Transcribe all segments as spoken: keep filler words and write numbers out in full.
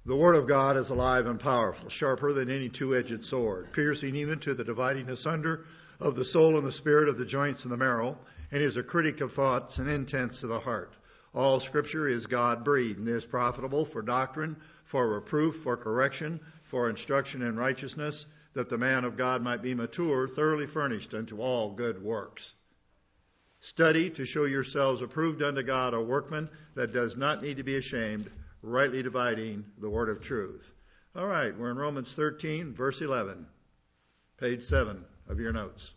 The Word of God is alive and powerful, sharper than any two-edged sword, piercing even to the dividing asunder of the soul and the spirit, of the joints and the marrow, and is a critic of thoughts and intents of the heart. All Scripture is God-breathed and is profitable for doctrine, for reproof, for correction, for instruction in righteousness, that the man of God might be mature, thoroughly furnished unto all good works. Study to show yourselves approved unto God, a workman that does not need to be ashamed, rightly dividing the word of truth. All right, we're in Romans thirteen, verse eleven, page seven of your notes.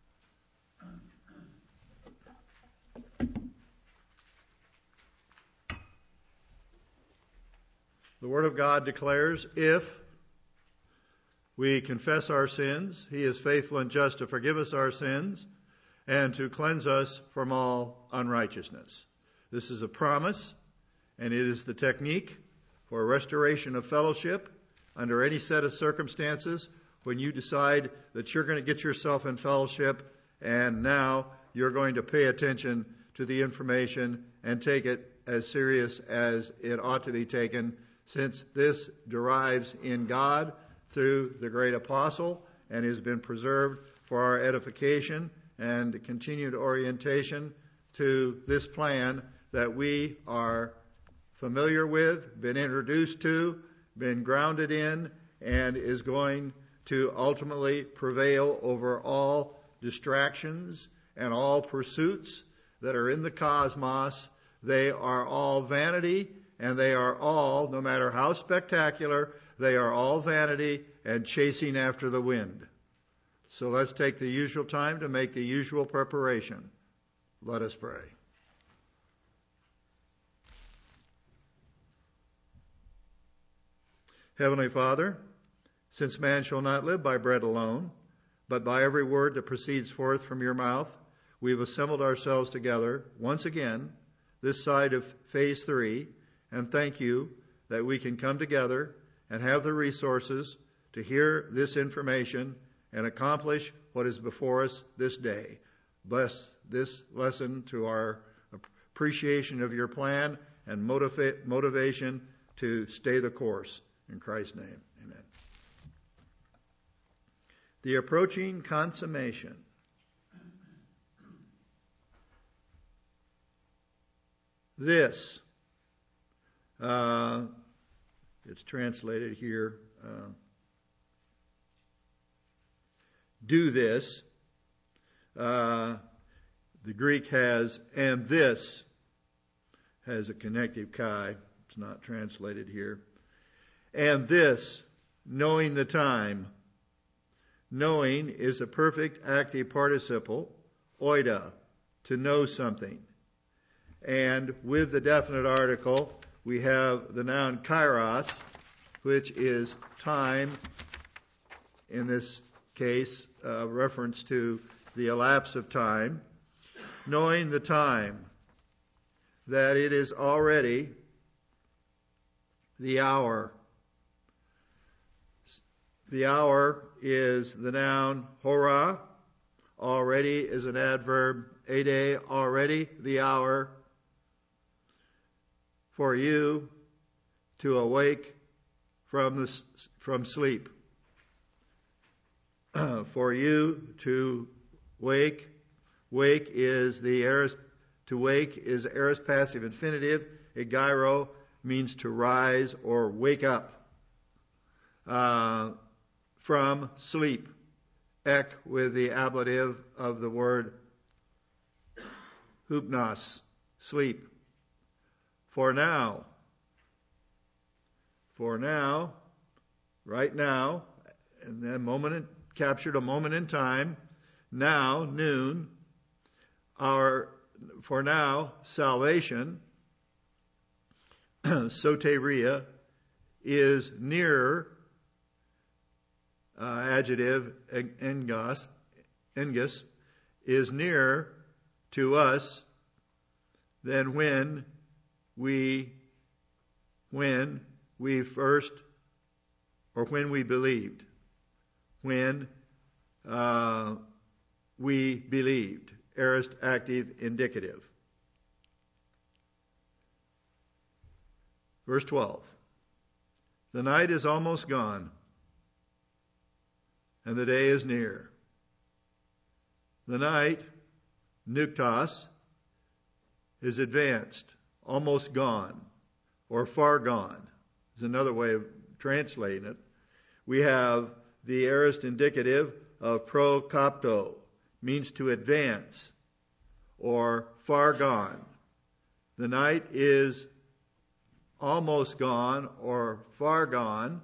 The Word of God declares, if we confess our sins, He is faithful and just to forgive us our sins and to cleanse us from all unrighteousness. This is a promise, and it is the technique for restoration of fellowship under any set of circumstances when you decide that you're going to get yourself in fellowship and now you're going to pay attention to the information and take it as serious as it ought to be taken, since this derives in God through the great apostle and has been preserved for our edification and continued orientation to this plan that we are familiar with, been introduced to, been grounded in, and is going to ultimately prevail over all distractions and all pursuits that are in the cosmos. They are all vanity, and they are all, no matter how spectacular, they are all vanity and chasing after the wind. So let's take the usual time to make the usual preparation. Let us pray. Heavenly Father, since man shall not live by bread alone, but by every word that proceeds forth from your mouth, we have assembled ourselves together once again, this side of phase three, and thank you that we can come together and have the resources to hear this information and accomplish what is before us this day. Bless this lesson to our appreciation of your plan and motiva- motivation to stay the course. In Christ's name, amen. The approaching consummation. This, uh, it's translated here, uh, do this. Uh, the Greek has, and this has a connective chi. It's not translated here. And this, knowing the time. Knowing is a perfect active participle, oida, to know something. And with the definite article, we have the noun kairos, which is time, in this case, uh, reference to the elapse of time. Knowing the time, that it is already the hour. The hour is the noun hora. Already is an adverb, ede, already the hour. For you to awake from the, from sleep. For you to wake. Wake is the aorist, to wake is aorist passive infinitive. Egeiro means to rise or wake up. Uh, from sleep. Ek with the ablative of the word hupnos, sleep. For now. For now, right now, and then moment in, captured a moment in time. Now, noon. Our, for now, salvation, soteria, is nearer. Uh, adjective, engos, engus, is nearer to us than when we, when we first, or when we believed. When uh, we believed. Aorist active indicative. Verse twelve. The night is almost gone, and the day is near. The night, nuktos, is advanced, almost gone, or far gone, is another way of translating it. We have the aorist indicative of prokopto, means to advance, or far gone. The night is almost gone, or far gone,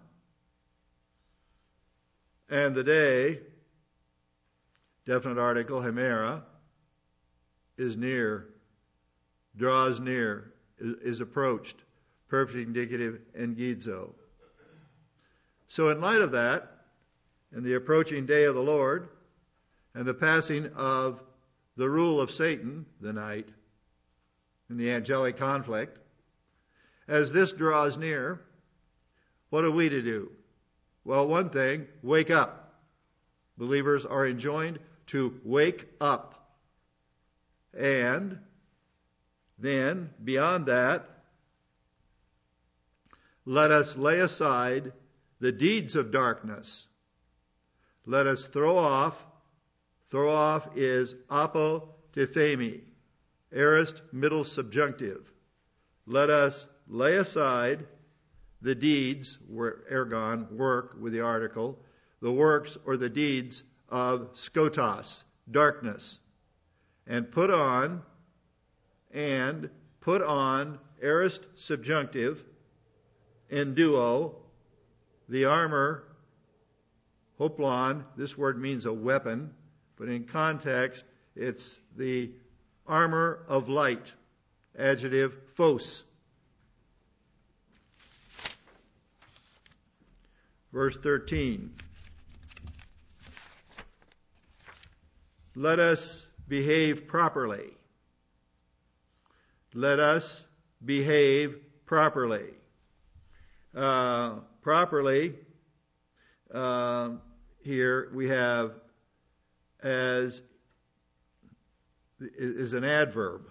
and the day, definite article, hemera, is near, draws near, is, is approached, perfect indicative, engizo. So in light of that, and the approaching day of the Lord, and the passing of the rule of Satan, the night, in the angelic conflict, as this draws near, what are we to do? Well, one thing, wake up. Believers are enjoined to wake up. And then, beyond that, let us lay aside the deeds of darkness. Let us throw off, throw off is apotithemi, aorist middle subjunctive. Let us lay aside the deeds, ergon, work with the article, the works or the deeds of skotos, darkness, and put on, and put on, aorist subjunctive, enduo, the armor, hoplon, this word means a weapon, but in context, it's the armor of light, adjective, phos. Verse thirteen. Let us behave properly. Let us behave properly. Uh, properly, uh, here we have as is an adverb.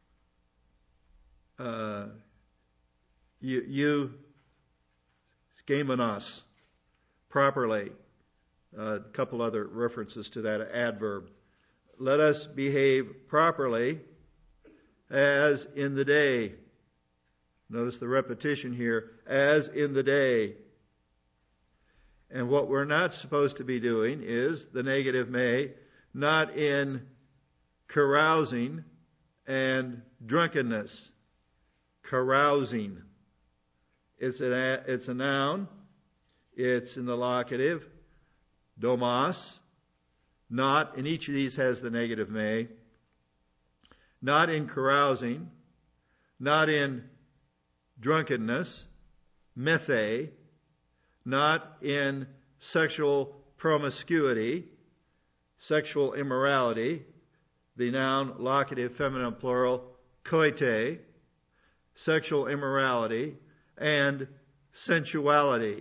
Uh, you, you skemanos, properly. Uh, a couple other references to that adverb. Let us behave properly as in the day. Notice the repetition here, as in the day. And what we're not supposed to be doing is, the negative may, not in carousing and drunkenness. Carousing. It's a, it's a noun. It's in the locative. Domos. Not, and each of these has the negative may. Not in carousing. Not in drunkenness. Methe. Not in sexual promiscuity. Sexual immorality. The noun, locative, feminine, plural, koite. Sexual immorality. And sensuality.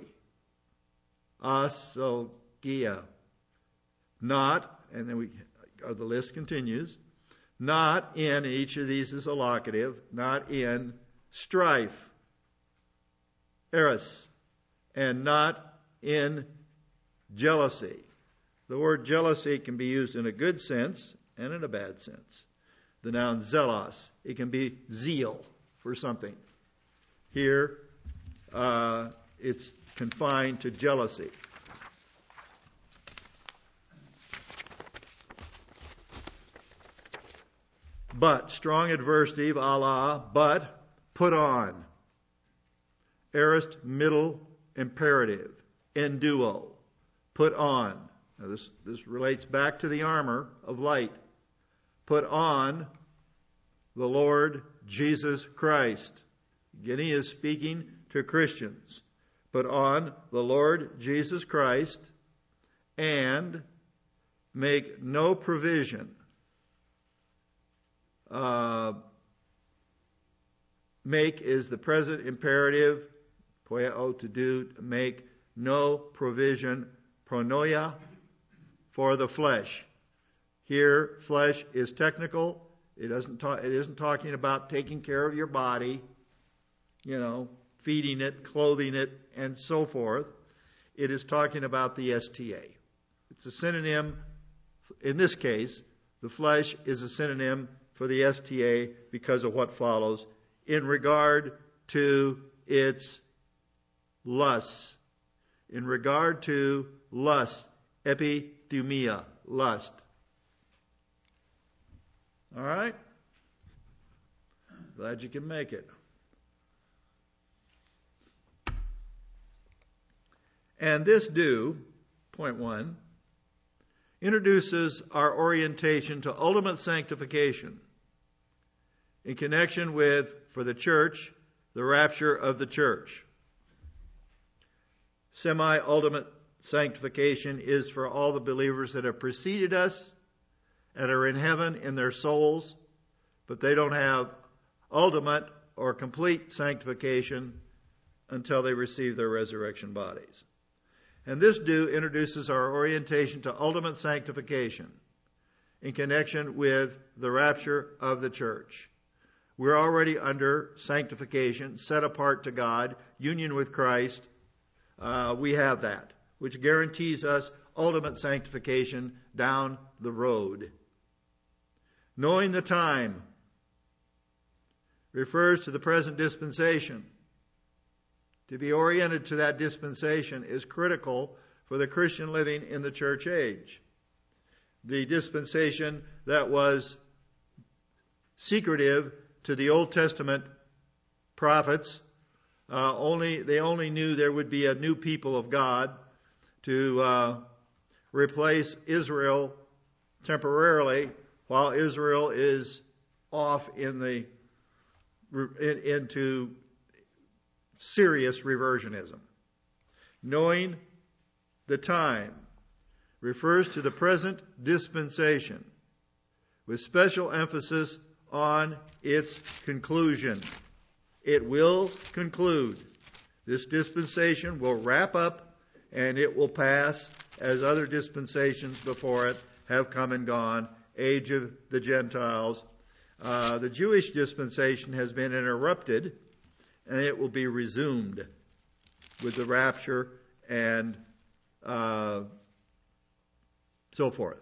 Asogia. Not, and then we, or the list continues, not in, each of these is a locative, not in strife, eros, and not in jealousy. The word jealousy can be used in a good sense and in a bad sense. The noun zelos, it can be zeal for something. Here, uh, it's confined to jealousy. But, strong adversative, Allah, but, put on. Aorist middle imperative, enduo, put on. Now this, this relates back to the armor of light. Put on the Lord Jesus Christ. Again, he is speaking to Christians. Put on the Lord Jesus Christ and make no provision. Uh, make is the present imperative, poieo, to do, make no provision, pronoia, for the flesh. Here, flesh is technical. It doesn't talk, it isn't talking about taking care of your body, you know, feeding it, clothing it, and so forth. It is talking about the S T A. It's a synonym, in this case, the flesh is a synonym for the S T A because of what follows in regard to its lusts. In regard to lust, epithumia, lust. All right? Glad you can make it. And this do, point one, introduces our orientation to ultimate sanctification in connection with, for the church, the rapture of the church. Semi-ultimate sanctification is for all the believers that have preceded us and are in heaven in their souls, but they don't have ultimate or complete sanctification until they receive their resurrection bodies. And this do introduces our orientation to ultimate sanctification in connection with the rapture of the church. We're already under sanctification, set apart to God, union with Christ. Uh, we have that, which guarantees us ultimate sanctification down the road. Knowing the time refers to the present dispensation. To be oriented to that dispensation is critical for the Christian living in the church age. The dispensation that was secretive to the Old Testament prophets, uh, only they only knew there would be a new people of God to uh, replace Israel temporarily while Israel is off in the in, into serious reversionism. Knowing the time refers to the present dispensation with special emphasis on its conclusion. It will conclude. This dispensation will wrap up and it will pass as other dispensations before it have come and gone. Age of the Gentiles. Uh, the Jewish dispensation has been interrupted and it will be resumed with the rapture and uh, so forth.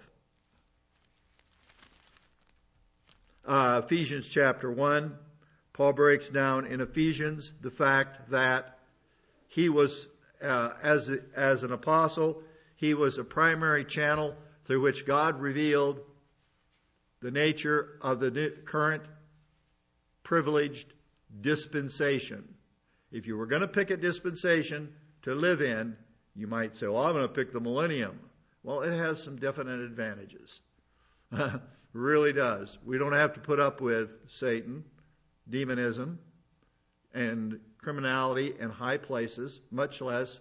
Uh, Ephesians chapter one, Paul breaks down in Ephesians the fact that he was, uh, as, as an apostle, he was a primary channel through which God revealed the nature of the current privileged dispensation. If you were going to pick a dispensation to live in, you might say, well, I'm going to pick the millennium. Well, it has some definite advantages. Really does. We don't have to put up with Satan, demonism, and criminality in high places, much less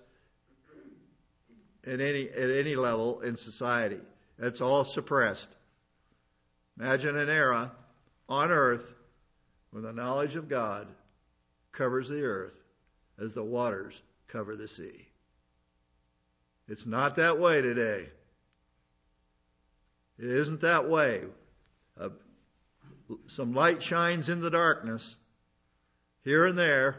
at any at any level in society. That's all suppressed. Imagine an era on earth when the knowledge of God covers the earth as the waters cover the sea. It's not that way today. It isn't that way. Uh, some light shines in the darkness here and there,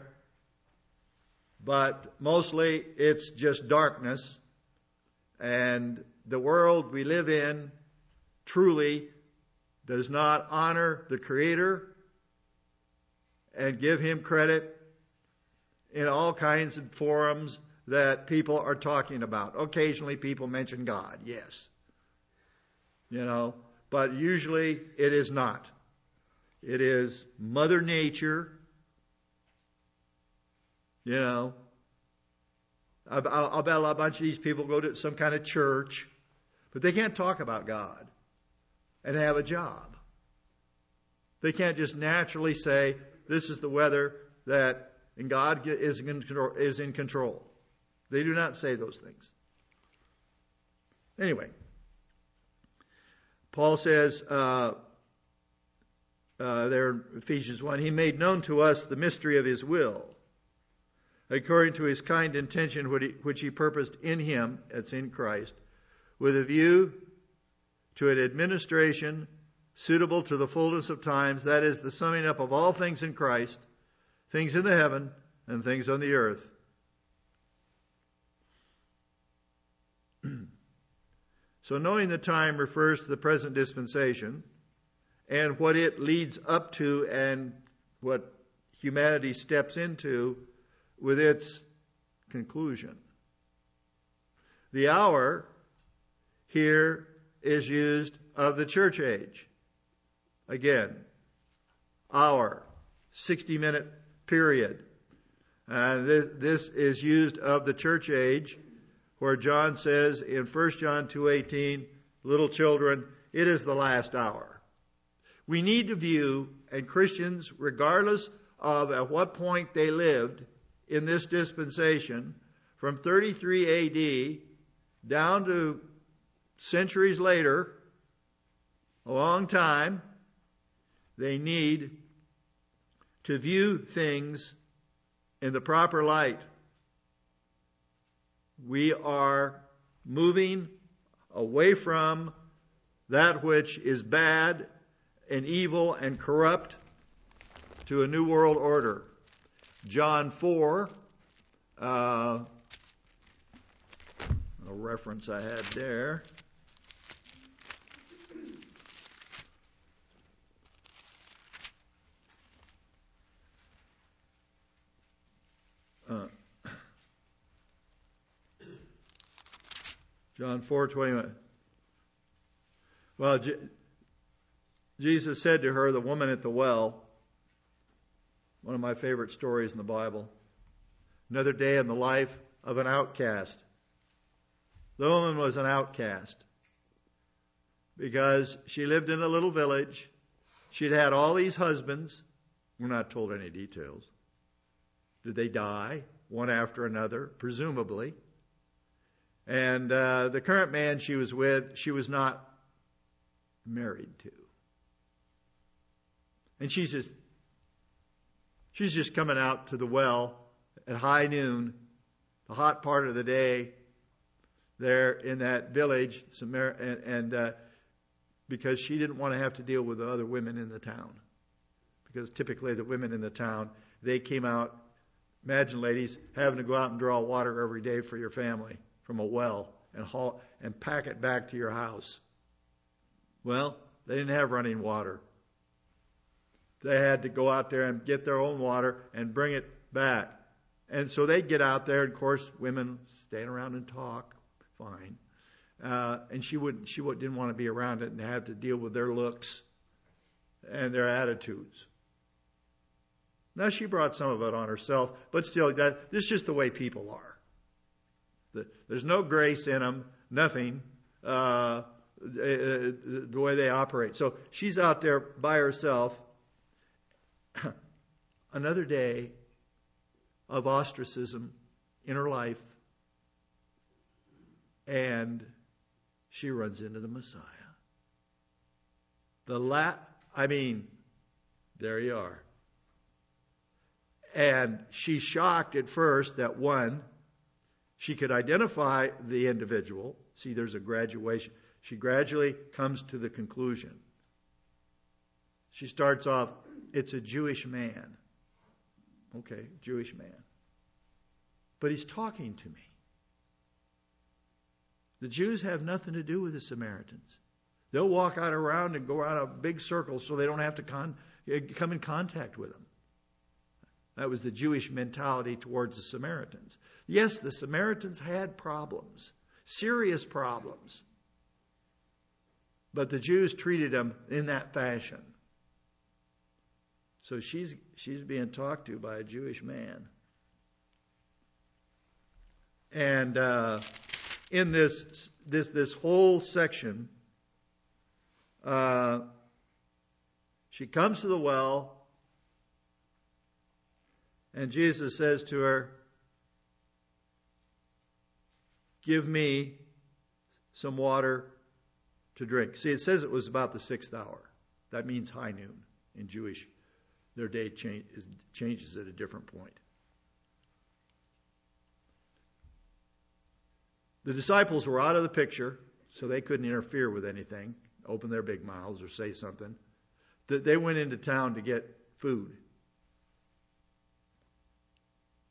but mostly it's just darkness. And the world we live in truly does not honor the Creator and give Him credit in all kinds of forums that people are talking about. Occasionally people mention God, yes. You know, but usually it is not. It is Mother Nature. You know, I'll, I'll bet a bunch of these people go to some kind of church, but they can't talk about God and have a job. They can't just naturally say, this is the weather that, and God is in control. Is in control. They do not say those things. Anyway, Paul says uh, uh, there in Ephesians one, He made known to us the mystery of His will, according to His kind intention which He, which he purposed in Him, that's in Christ, with a view to an administration suitable to the fullness of times, that is, the summing up of all things in Christ, things in the heaven, and things on the earth. So knowing the time refers to the present dispensation and what it leads up to and what humanity steps into with its conclusion. The hour here is used of the church age. Again, hour, sixty-minute period. And this, this is used of the church age, where John says in First John two eighteen, little children, it is the last hour. We need to view, and Christians, regardless of at what point they lived in this dispensation, from thirty-three A D down to centuries later, a long time, they need to view things in the proper light. We are moving away from that which is bad and evil and corrupt to a new world order. John four, uh, a reference I had there. Uh, John four twenty-one. Well, Je- Jesus said to her, the woman at the well, one of my favorite stories in the Bible, another day in the life of an outcast. The woman was an outcast because she lived in a little village. She'd had all these husbands. We're not told any details. Did they die one after another? Presumably. And uh, the current man she was with, she was not married to. And she's just, she's just coming out to the well at high noon, the hot part of the day, there in that village, and, and uh, because she didn't want to have to deal with the other women in the town. Because typically the women in the town, they came out, imagine ladies, having to go out and draw water every day for your family from a well and haul and pack it back to your house. Well, they didn't have running water. They had to go out there and get their own water and bring it back. And so they'd get out there, and of course, women stand around and talk. Fine. Uh, and she wouldn't, she would, didn't want to be around it and have to deal with their looks and their attitudes. Now, she brought some of it on herself, but still, that, this is just the way people are. The, there's no grace in them, nothing, uh, the, the way they operate. So she's out there by herself. Another day of ostracism in her life, and she runs into the Messiah. The la- I mean, there you are. And she's shocked at first that, one, she could identify the individual. See, there's a graduation. She gradually comes to the conclusion. She starts off, it's a Jewish man. Okay, Jewish man. But he's talking to me. The Jews have nothing to do with the Samaritans. They'll walk out around and go around a big circle so they don't have to con- come in contact with them. That was the Jewish mentality towards the Samaritans. Yes, the Samaritans had problems, serious problems. But the Jews treated them in that fashion. So she's she's being talked to by a Jewish man. And uh, in this this this whole section, uh, she comes to the well, and Jesus says to her, "Give me some water to drink." See, it says it was about the sixth hour. That means high noon in Jewish. Their day change, is, changes at a different point. The disciples were out of the picture, so they couldn't interfere with anything, open their big mouths or say something. They went into town to get food.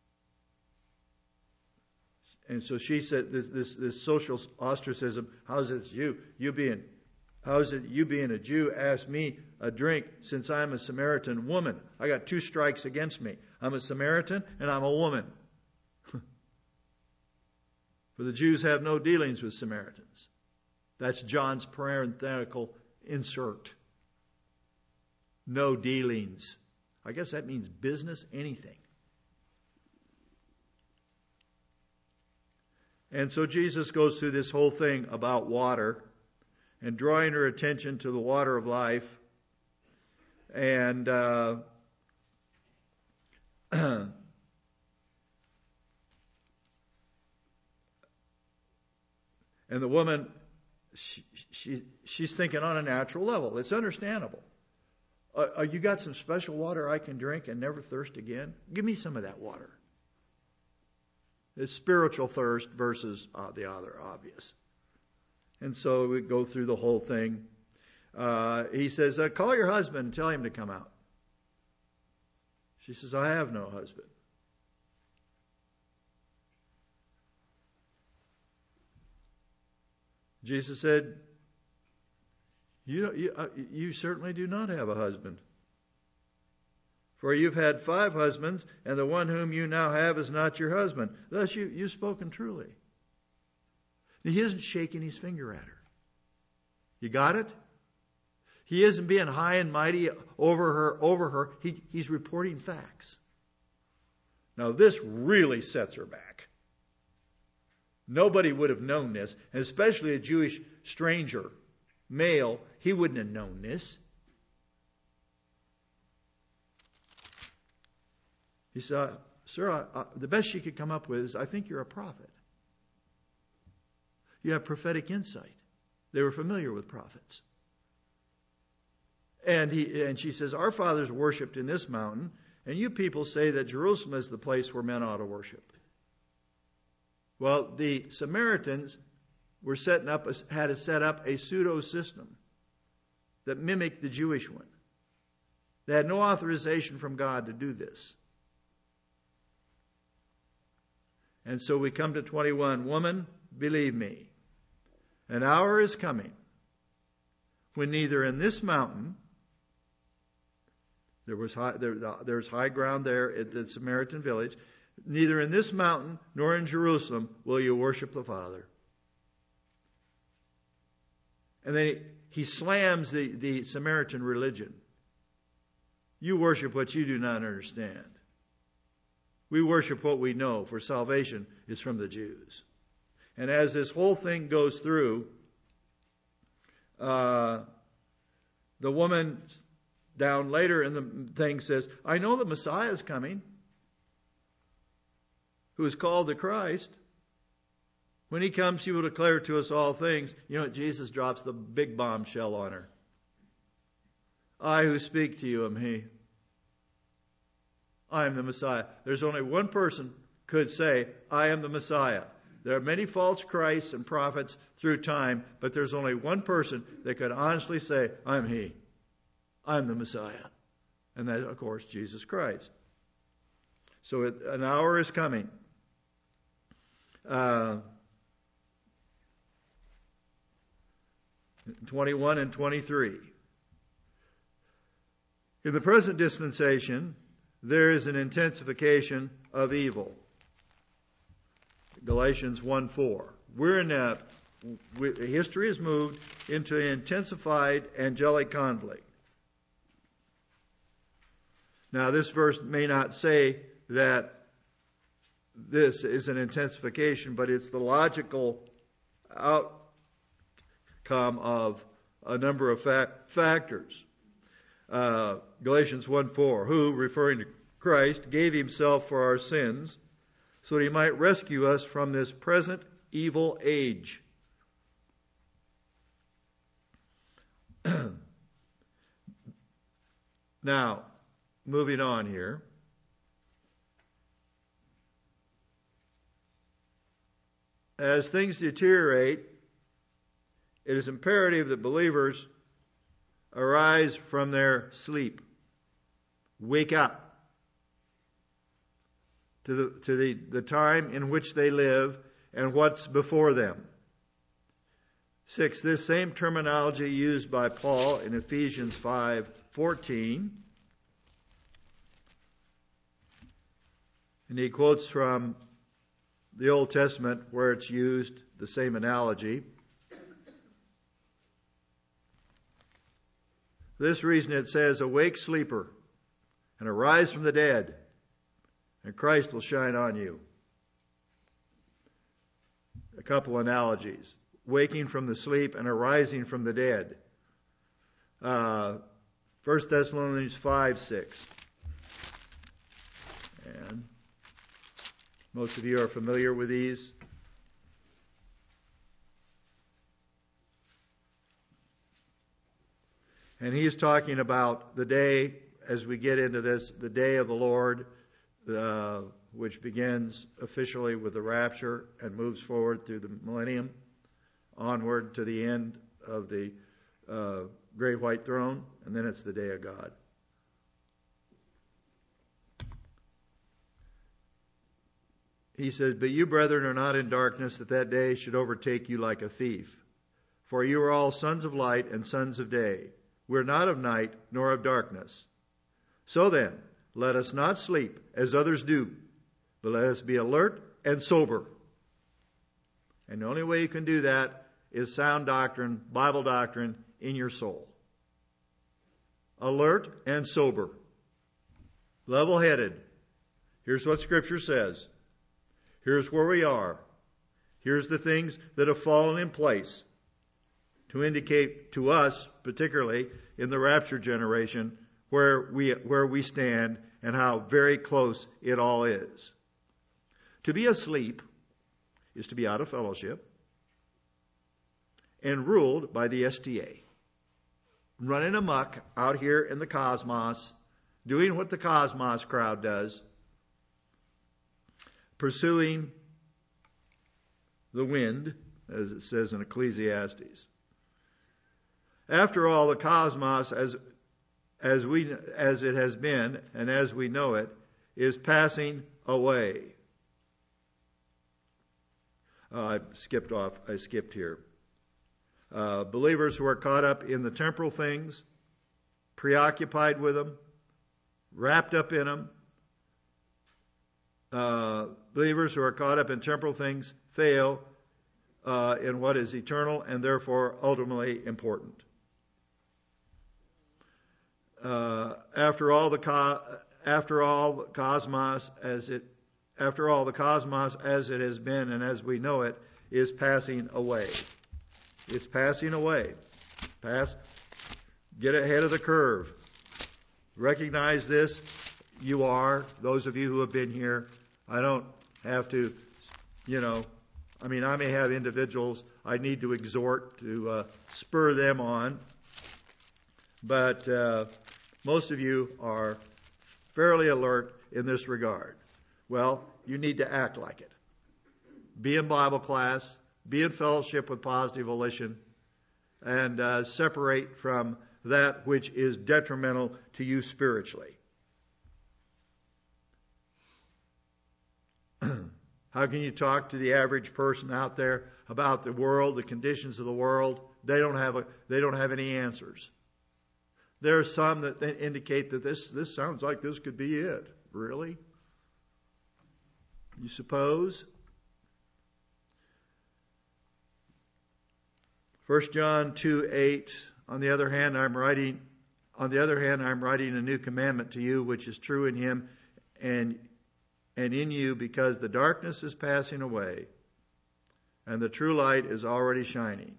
and so she said, this, this, this social ostracism, how's it you, you being, how's it you being a Jew ask me a drink since I'm a Samaritan woman? I got two strikes against me. I'm a Samaritan and I'm a woman. For the Jews have no dealings with Samaritans. That's John's parenthetical insert. No dealings. I guess that means business, anything. And so Jesus goes through this whole thing about water and drawing her attention to the water of life. And uh, and the woman, she, she she's thinking on a natural level. It's understandable. Uh, you got some special water I can drink and never thirst again? Give me some of that water. It's spiritual thirst versus uh, the other obvious. And so we go through the whole thing. Uh, he says, uh, call your husband and tell him to come out. She says, I have no husband. Jesus said, You, you, uh, you certainly do not have a husband. For you've had five husbands, and the one whom you now have is not your husband. Thus you, you've spoken truly. He isn't shaking his finger at her. You got it? He isn't being high and mighty over her. Over her. He, he's reporting facts. Now this really sets her back. Nobody would have known this, and especially a Jewish stranger, male, he wouldn't have known this. He said, sir, I, I, the best she could come up with is, I think you're a prophet. You have prophetic insight. They were familiar with prophets. And he and she says, our fathers worshipped in this mountain, and you people say that Jerusalem is the place where men ought to worship. Well, the Samaritans were setting up a, had to set up a pseudo system that mimicked the Jewish one. They had no authorization from God to do this. And so we come to twenty-one. Woman, believe me, an hour is coming when neither in this mountain, there was high, there, there's high ground there at the Samaritan village, neither in this mountain nor in Jerusalem will you worship the Father. And then he, he slams the, the Samaritan religion. You worship what you do not understand. We worship what we know, for salvation is from the Jews. And as this whole thing goes through, uh, the woman down later in the thing says, I know the Messiah is coming, who is called the Christ. When he comes, he will declare to us all things. You know what? Jesus drops the big bombshell on her. I who speak to you am he. I am the Messiah. There's only one person could say, I am the Messiah. There are many false Christs and prophets through time, but there's only one person that could honestly say, I'm he. I'm the Messiah. And that, of course, Jesus Christ. So it, an hour is coming. Uh, twenty-one and twenty-three. In the present dispensation, there is an intensification of evil. Galatians one four. We're in a, we, history has moved into an intensified angelic conflict. Now, this verse may not say that this is an intensification, but it's the logical outcome of a number of fact, factors. Uh, Galatians one four, who, referring to Christ, gave himself for our sins so that he might rescue us from this present evil age. Now, moving on here. As things deteriorate, it is imperative that believers arise from their sleep. Wake up to the to the, the time in which they live and what's before them. Six, this same terminology used by Paul in Ephesians five fourteen. And he quotes from the Old Testament where it's used, the same analogy. For this reason it says, awake, sleeper, and arise from the dead, and Christ will shine on you. A couple analogies. Waking from the sleep and arising from the dead. Uh, First Thessalonians five six. And most of you are familiar with these. And he's talking about the day, as we get into this, the day of the Lord, uh, which begins officially with the rapture and moves forward through the millennium, onward to the end of the uh, great white throne, and then it's the day of God. He says, but you, brethren, are not in darkness, that that day should overtake you like a thief. For you are all sons of light and sons of day. We are not of night, nor of darkness. So then, let us not sleep, as others do, but let us be alert and sober. And the only way you can do that is sound doctrine, Bible doctrine, in your soul. Alert and sober. Level-headed. Here's what Scripture says. Here's where we are. Here's the things that have fallen in place to indicate to us, particularly in the rapture generation, where we where we stand and how very close it all is. To be asleep is to be out of fellowship and ruled by the S T A. Running amok out here in the cosmos, doing what the cosmos crowd does, pursuing the wind, as it says in Ecclesiastes. After all, the cosmos, as as we as it has been and as we know it, is passing away. Uh, I skipped off. I skipped here. Uh, believers who are caught up in the temporal things, preoccupied with them, wrapped up in them. Uh, believers who are caught up in temporal things fail uh, in what is eternal and therefore ultimately important. Uh, after all, the co- after all, the cosmos as it after all the cosmos as it has been and as we know it is passing away. It's passing away. Pass. Get ahead of the curve. Recognize this. You are, those of you who have been here. I don't have to, you know, I mean, I may have individuals I need to exhort to uh, spur them on. But uh, most of you are fairly alert in this regard. Well, you need to act like it. Be in Bible class. Be in fellowship with positive volition. And uh, separate from that which is detrimental to you spiritually. How can you talk to the average person out there about the world, the conditions of the world? They don't have a, they don't have any answers. There are some that indicate that this, this sounds like this could be it. Really? You suppose? First John two eight. On the other hand, I'm writing. On the other hand, I'm writing a new commandment to you, which is true in Him, and and in you, because the darkness is passing away, and the true light is already shining.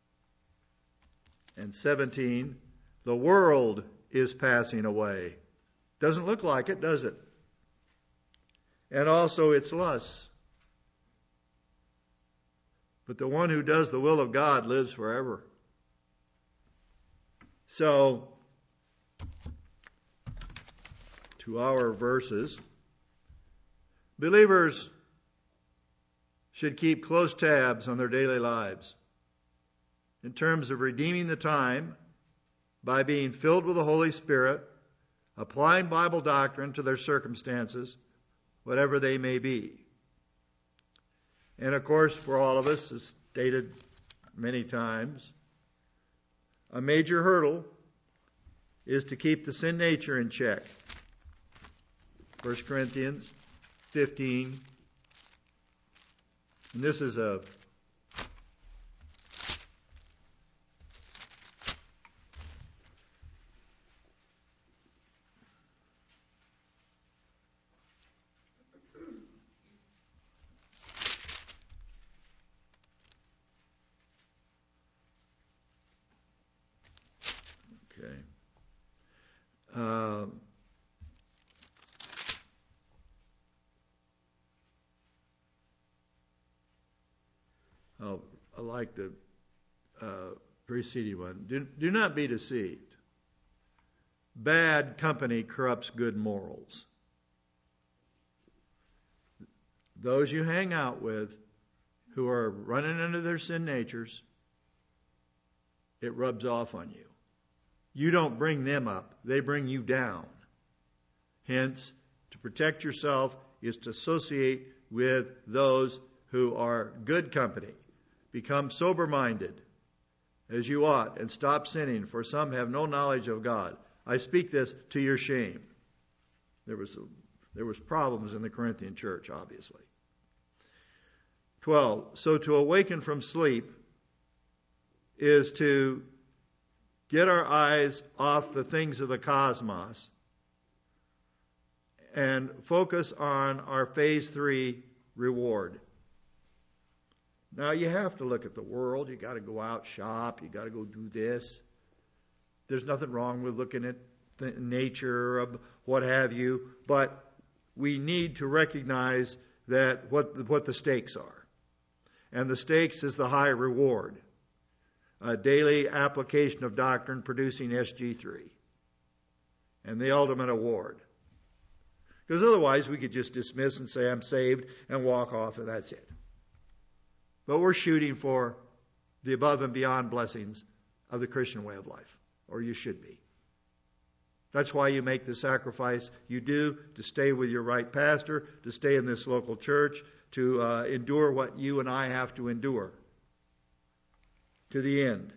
And seventeen. The world is passing away. Doesn't look like it, does it? And also its lusts. But the one who does the will of God lives forever. So, to our verses, believers should keep close tabs on their daily lives in terms of redeeming the time by being filled with the Holy Spirit, applying Bible doctrine to their circumstances, whatever they may be. And of course, for all of us, as stated many times, a major hurdle is to keep the sin nature in check. First Corinthians fifteen. And this is a okay. Uh, Oh, I like the uh, preceding one. Do, do not be deceived. Bad company corrupts good morals. Those you hang out with who are running into their sin natures, it rubs off on you. You don't bring them up. They bring you down. Hence, to protect yourself is to associate with those who are good company. Become sober-minded, as you ought, and stop sinning, for some have no knowledge of God. I speak this to your shame. There was, there was problems in the Corinthian church, obviously. twelve. So to awaken from sleep is to get our eyes off the things of the cosmos and focus on our phase three reward. Now, you have to look at the world. You got to go out, shop. You got to go do this. There's nothing wrong with looking at the nature of what have you, but we need to recognize that what the, what the stakes are. And the stakes is the high reward. A daily application of doctrine producing S G three. And the ultimate award. Because otherwise we could just dismiss and say, I'm saved, and walk off, and that's it. But we're shooting for the above and beyond blessings of the Christian way of life. Or you should be. That's why you make the sacrifice you do to stay with your right pastor, to stay in this local church, to uh, endure what you and I have to endure. To the end.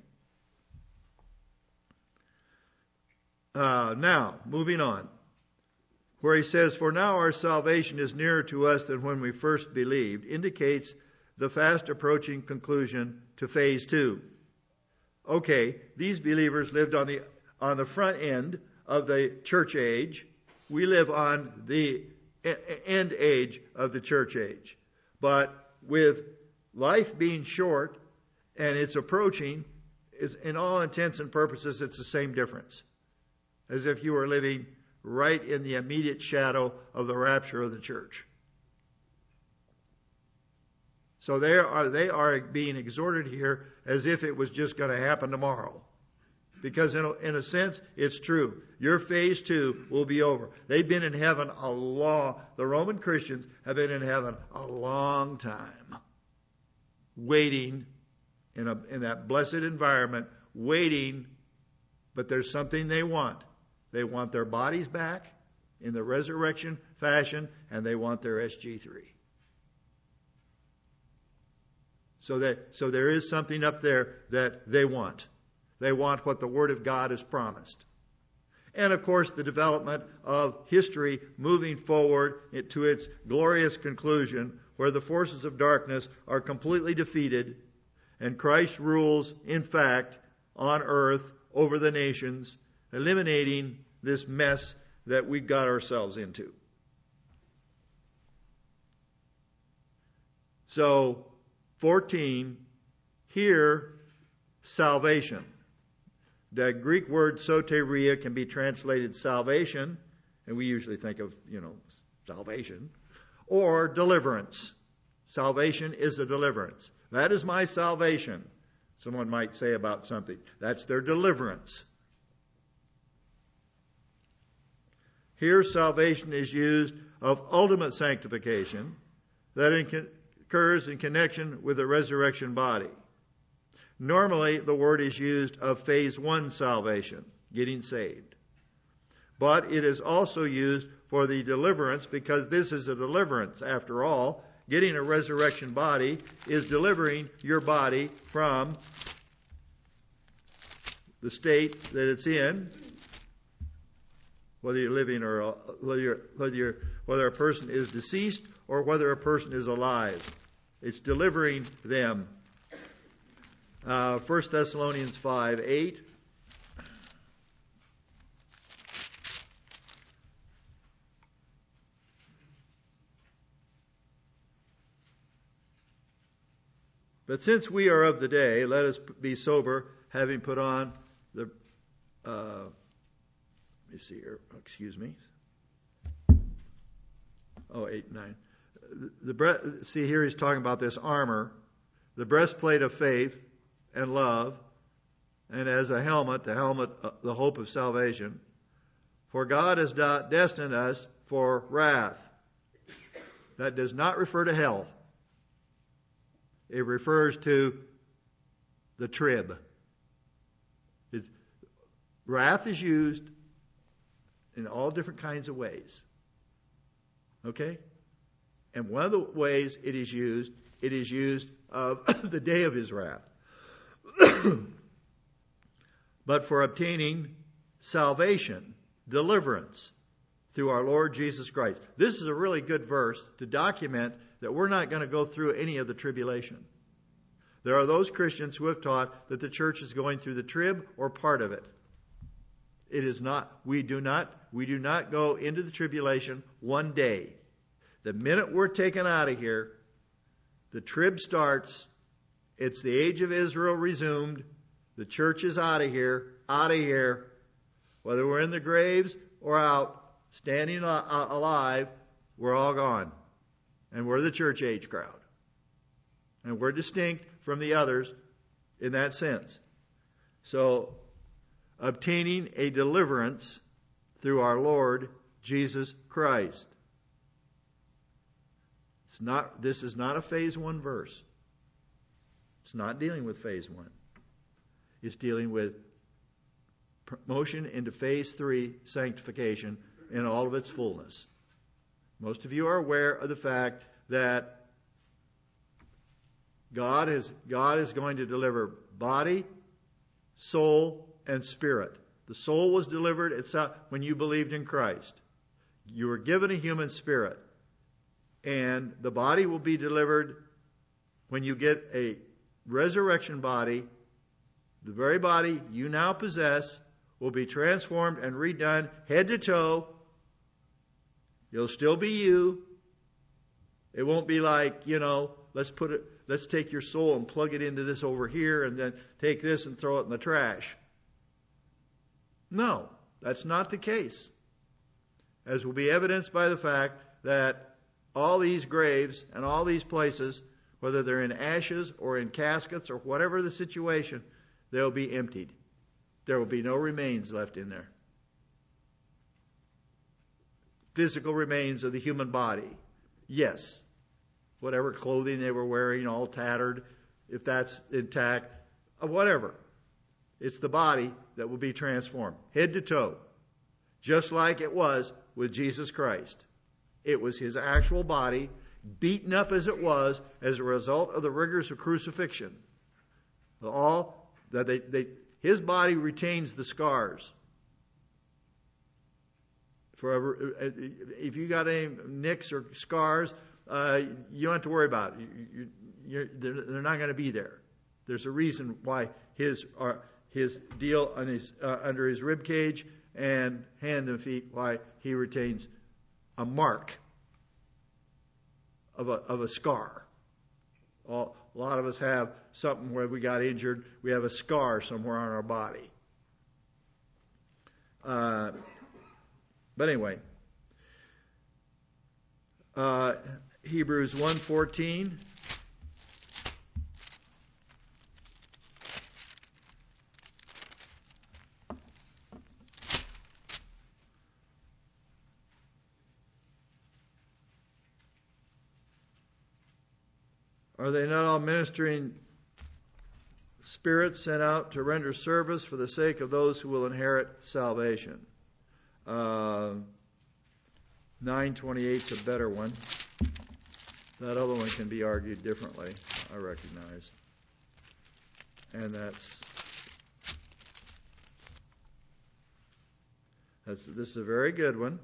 Uh, now, moving on. Where he says, for now our salvation is nearer to us than when we first believed, indicates the fast approaching conclusion to phase two. Okay, these believers lived on the on the front end of the church age. We live on the end age of the church age. But with life being short and it's approaching, it's, in all intents and purposes, it's the same difference. As if you were living right in the immediate shadow of the rapture of the church. So they are they are being exhorted here as if it was just going to happen tomorrow. Because in a, in a sense, it's true. Your phase two will be over. They've been in heaven a long, the Roman Christians have been in heaven a long time. Waiting in a in that blessed environment, waiting, but there's something they want. They want their bodies back in the resurrection fashion, and they want their S G three. So that so there is something up there that they want. They want what the Word of God has promised. And of course, the development of history moving forward to its glorious conclusion, where the forces of darkness are completely defeated, and Christ rules, in fact, on earth over the nations, eliminating this mess that we got ourselves into. So, fourteen, here, salvation. The Greek word soteria can be translated salvation, and we usually think of, you know, salvation, or deliverance. Salvation is a deliverance. That is my salvation, someone might say about something. That's their deliverance. Here, salvation is used of ultimate sanctification that occurs in connection with the resurrection body. Normally, the word is used of phase one salvation, getting saved. But it is also used for the deliverance, because this is a deliverance, after all. getting a resurrection body is delivering your body from the state that it's in, whether you're living or whether you're, whether you're, whether a person is deceased or whether a person is alive. It's delivering them. Uh, First Thessalonians five eight. But since we are of the day, let us be sober, having put on the, uh, let me see here, excuse me. Oh, eight, nine. The, the see here he's talking about this armor, the breastplate of faith and love, and as a helmet, the helmet, uh, the hope of salvation. For God has not destined us for wrath. That does not refer to hell. It refers to the trib. It's, wrath is used in all different kinds of ways. Okay? And one of the ways it is used, it is used of the day of his wrath. But for obtaining salvation, deliverance, through our Lord Jesus Christ. This is a really good verse to document that we're not going to go through any of the tribulation. There are those Christians who have taught that the church is going through the trib or part of it. It is not. We do not. We do not go into the tribulation one day. The minute we're taken out of here, the trib starts. It's the age of Israel resumed. The church is out of here, out of here. Whether we're in the graves or out, standing alive, we're all gone. And we're the church age crowd. And we're distinct from the others in that sense. So, obtaining a deliverance through our Lord Jesus Christ. It's not, this is not a phase one verse. It's not dealing with phase one. It's dealing with promotion into phase three, sanctification, in all of its fullness. Most of you are aware of the fact that God is, God is going to deliver body, soul, and spirit. The soul was delivered itself when you believed in Christ. You were given a human spirit. And the body will be delivered when you get a resurrection body. The very body you now possess will be transformed and redone head to toe. You'll still be you. It won't be like, you know, let's put it, let's take your soul and plug it into this over here and then take this and throw it in the trash. No, that's not the case. As will be evidenced by the fact that all these graves and all these places, whether they're in ashes or in caskets or whatever the situation, they'll be emptied. There will be no remains left in there. Physical remains of the human body. Yes. Whatever clothing they were wearing, all tattered, if that's intact, whatever. It's the body that will be transformed, head to toe, just like it was with Jesus Christ. It was his actual body, beaten up as it was as a result of the rigors of crucifixion. All that they, they his body retains the scars. Forever, if you got any nicks or scars, uh, you don't have to worry about it. You, you, they're, they're not going to be there. There's a reason why his uh, his deal on his, uh, under his rib cage and hand and feet, why he retains a mark of a of a scar. All, a lot of us have something where we got injured. We have a scar somewhere on our body. Uh, but anyway, uh, Hebrews one fourteen. Are they not all ministering spirits sent out to render service for the sake of those who will inherit salvation? Uh, nine twenty-eight is a better one. That other one can be argued differently, I recognize. And that's, that's this is a very good one.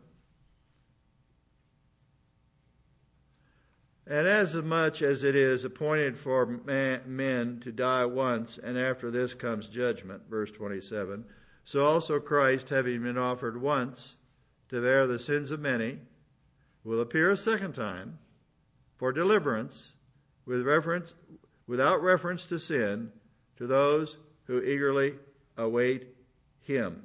And as much as it is appointed for man, men to die once, and after this comes judgment, verse twenty-seven, so also Christ, having been offered once to bear the sins of many, will appear a second time for deliverance, with reference, without reference to sin, to those who eagerly await him.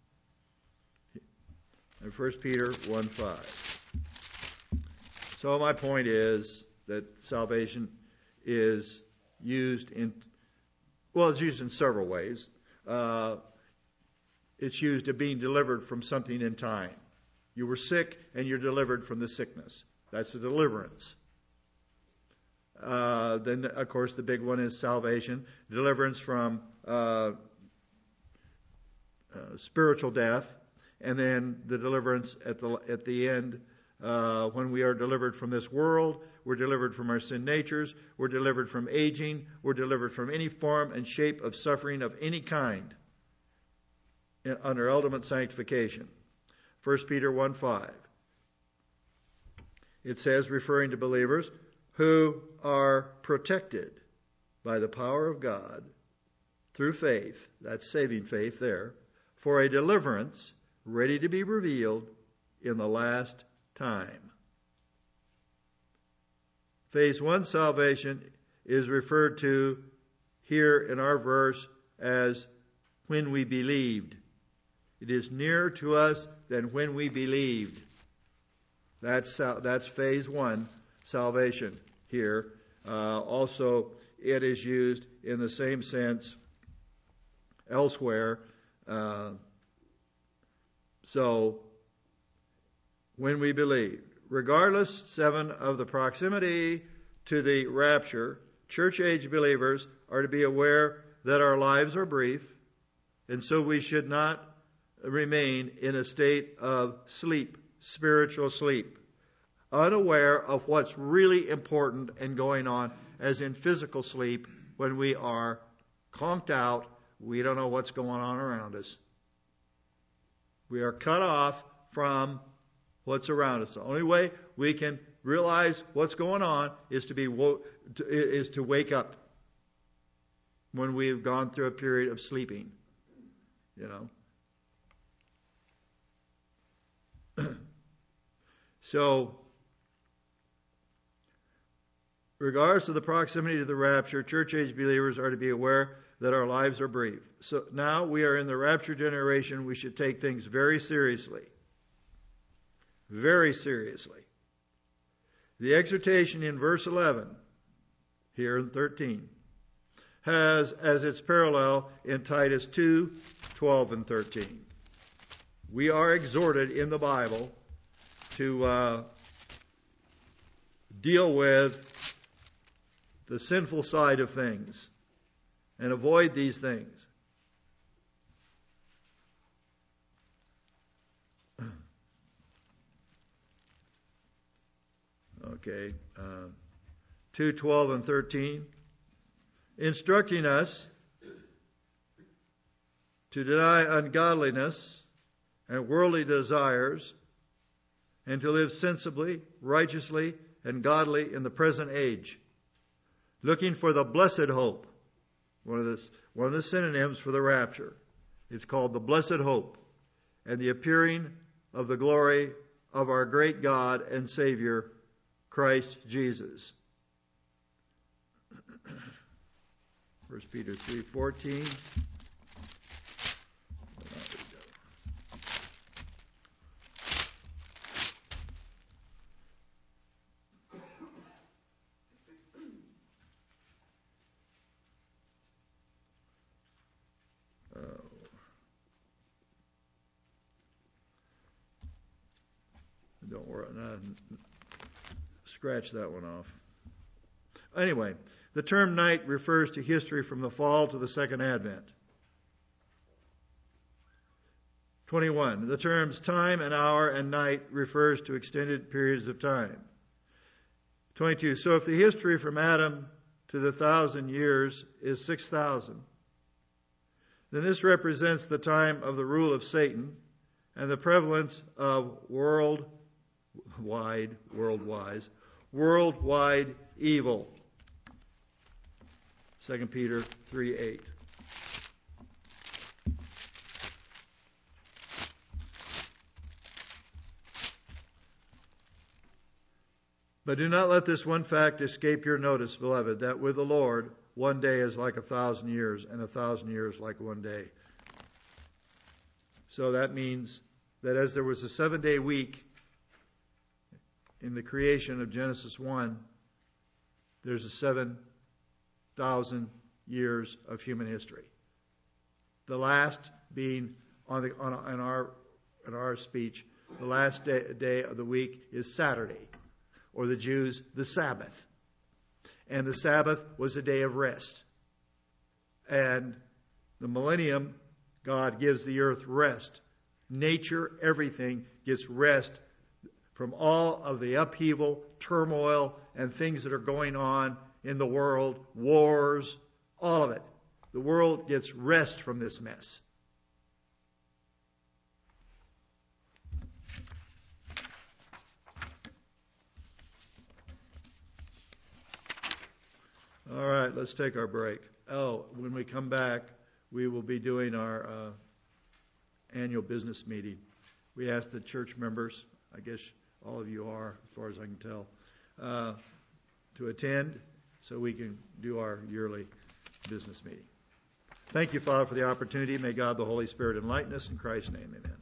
In First Peter one five. So my point is that salvation is used in, well, it's used in several ways. Uh, it's used of being delivered from something in time. You were sick and you're delivered from the sickness. That's a deliverance. Uh, then, of course, the big one is salvation, deliverance from uh, uh, spiritual death, and then the deliverance at the at the end. Uh, when we are delivered from this world, we're delivered from our sin natures, we're delivered from aging, we're delivered from any form and shape of suffering of any kind in, under ultimate sanctification. First Peter one five. It says, referring to believers, who are protected by the power of God through faith, that's saving faith there, for a deliverance ready to be revealed in the last time. Phase one salvation is referred to here in our verse as when we believed. It is nearer to us than when we believed. That's that's phase one salvation here. Uh, also, it is used in the same sense elsewhere. Uh, so, when we believe. Regardless, seven, of the proximity to the rapture, church-age believers are to be aware that our lives are brief, and so we should not remain in a state of sleep, spiritual sleep, unaware of what's really important and going on, as in physical sleep, when we are conked out, we don't know what's going on around us. We are cut off from what's around us. The only way we can realize what's going on is to be wo- to, is to wake up when we've gone through a period of sleeping. You know. So, regardless of the proximity to the rapture, church-age believers are to be aware that our lives are brief. So now we are in the rapture generation. We should take things very seriously. Very seriously. The exhortation in verse eleven, here in thirteen, has as its parallel in Titus two, twelve and thirteen. We are exhorted in the Bible to uh, deal with the sinful side of things and avoid these things. Okay, uh, two, twelve, and thirteen, instructing us to deny ungodliness and worldly desires, and to live sensibly, righteously, and godly in the present age, looking for the blessed hope. One of the one of the synonyms for the rapture. It's called the blessed hope, and the appearing of the glory of our great God and Savior, Christ Jesus. First Peter three fourteen. Don't worry, no, scratch that one off. Anyway, the term night refers to history from the fall to the second advent. twenty-one. The terms time and hour and night refers to extended periods of time. twenty-two. So if the history from Adam to the thousand years is six thousand, then this represents the time of the rule of Satan and the prevalence of worldwide, worldwide, worldwide evil. Second Peter three eight. But do not let this one fact escape your notice, beloved, that with the Lord, one day is like a thousand years, and a thousand years like one day. So that means that as there was a seven-day week in the creation of Genesis one, there's a seven thousand years of human history. The last being, on, the, on, on our in our speech, the last day, day of the week is Saturday, or the Jews, the Sabbath. And the Sabbath was a day of rest. And the millennium, God gives the earth rest. Nature, everything gets rest from all of the upheaval, turmoil, and things that are going on in the world, wars, all of it. The world gets rest from this mess. All right, let's take our break. Oh, when we come back, we will be doing our uh, annual business meeting. We asked the church members, I guess all of you are, as far as I can tell, uh, to attend so we can do our yearly business meeting. Thank you, Father, for the opportunity. May God the Holy Spirit enlighten us. In Christ's name, amen.